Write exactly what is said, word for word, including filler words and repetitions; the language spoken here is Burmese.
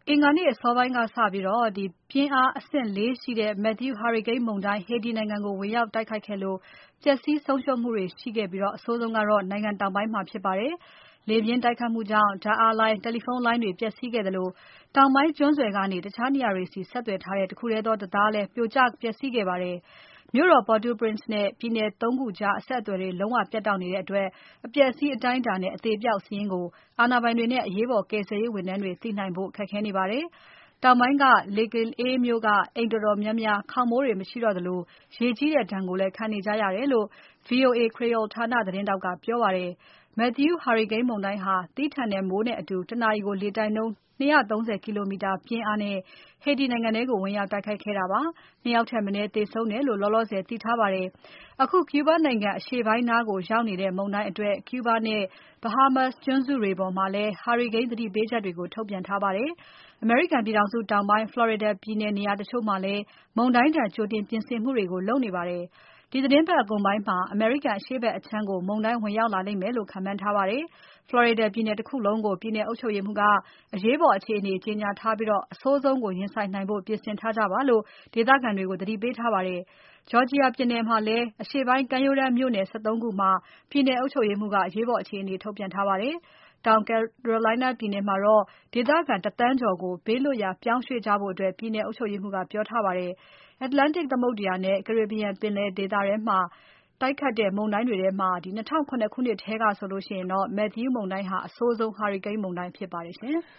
အင်္ဂါနေ့အစောပိုင်းကစပြီး ပြင်းအားအဆင့် ၄ ရှိတဲ့ Matthew ဟာရီကိန်းမုန်တိုင်း Haiti နိုင်ငံကို ဝင်ရောက်တိုက်ခတ်ခဲ့လို့ ပျက်စီးဆုံးရှုံးမှုတွေရှိခဲ့ပြီး အဆိုးဆုံးကတော့ နိုင်ငံတောင်ပိုင်းမှာဖြစ်ပါတယ်။ လေပြင်းတိုက်ခတ်မှုကြောင့် ဓါတ်အားလိုင်း၊ တယ်လီဖုန်းလိုင်းတွေ ပျက်စီးခဲ့သလို တောင်ပိုင်းကျွန်းဆွယ်ကနေ တခြားနေရာတွေဆီ ဆက်သွယ်ထားတဲ့ တခုတည်းသော တံတားလည်း ပြိုကျပျက်စီးခဲ့ပါတယ်။ မြို့တော် Port-au-Prince နဲ့ ပြည်နယ် သုံး ခုကြား အဆက်အသွယ်တွေ လုံးဝပြတ်တောက်နေတဲ့အတွက် အပျက်အစီးအတိုင်းအတာနဲ့ အသေအပျောက်စာရင်းကို အာဏာပိုင်တွေနဲ့ အရေးပေါ်ကယ်ဆယ်ရေးဝန်ထမ်းတွေ သိနိုင်ဖို့ ခက်ခဲနေပါတယ်။ တောင်ပိုင်းက Le Kilèe မြို့က အိမ်တော်တော်များများ ခေါင်မိုးတွေ မရှိတော့သလို ရေကြီးတဲ့ဒဏ်ကိုလည်း ခံနေကြရတယ်လို့ VOA Creole ဌာနသတင်းထောက်က ပြောပါတယ်။ Matthew ဟာရီကိန်းမုန်တိုင်းဟာ သည်းထန်တဲ့မိုးနဲ့အတူ တနာရီကို လေတိုက်နှုန်း ၂၃၀ ကီလိုမီတာပြင်းအားနဲ့ Haiti နိုင်ငံထဲကို ဝင်ရောက်တိုက်ခတ်ခဲ့တာပါ။ ၂ ယောက်ထက်မနည်းသေဆုံးတယ်လို့ လောလောဆယ် သိထားပါတယ်။ အခု Cuba နိုင်ငံအရှေ့ပိုင်းနားကို ရောက်နေတဲ့ မုန်တိုင်းအတွက် Cuba နဲ့ Bahamas ကျွန်းစုတွေပေါ်မှာလည်း ဟာရီကိန်းသတိပေးချက်တွေကို ထုတ်ပြန်ထားပါတယ်။ အမေရိကန်ပြည်ထောင်စုတောင်ပိုင်း Florida ပြည်နယ်နေရာတချို့မှာလည်း မုန်တိုင်းဒဏ် ကြိုတင်ပြင်ဆင်မှုတွေကို လုပ်နေပါတယ်။ ဒီသီတင်းပတ်အကုန်ပိုင်းမှာ အမေရိကန်အရှေ့ဖက်အခြမ်းကို မုန်တိုင်းဝင်ရောက်လာလိမ့်မယ်လို့ ခန့်မှန်းထားပါတယ်။ Florida ပြည်နယ်တခုလုံးကို ပြည်နယ်အုပ်ချုပ်ရေးမှူးက အရေးပေါ်အခြေအနေကြေညာထားပြီး အဆိုးဆုံးကို ရင်ဆိုင်နိုင်ဖို့ ပြင်ဆင်ထားကြပါလို့ ဒေသခံတွေကို သတိပေးထားပါတယ်။ Georgia ပြည်နယ်မှာလည်း အရှေ့ပိုင်းကမ်းရိုးတန်းမြို့နယ် ၁၃ ခုမှာ ပြည်နယ်အုပ်ချုပ်ရေးမှူးက အရေးပေါ်အခြေအနေ ထုတ်ပြန်ထားပါတယ်။ တောင် Carolina ပြည်နယ်မှာတော့ ဒေသခံ တသန်းကျော်ကို ဘေးလွတ်ရာပြောင်းရွှေ့ကြဖို့ ပြည်နယ်အုပ်ချုပ်ရေးမှူးက ပြောထားပါတယ်။ Atlantic သမုဒ္ဒရာနဲ့ Caribbean ပင်လယ်ဒေသထဲမှာ တိုက်ခတ်တဲ့ မုန်တိုင်းတွေထဲမှာ ၂၀၀၇ ခုနှစ်ထဲကဆိုရင် Matthew မုန်တိုင်းဟာ အဆိုးဆုံးဟာရီကိန်းမုန်တိုင်းဖြစ်ပါတယ်ရှင်။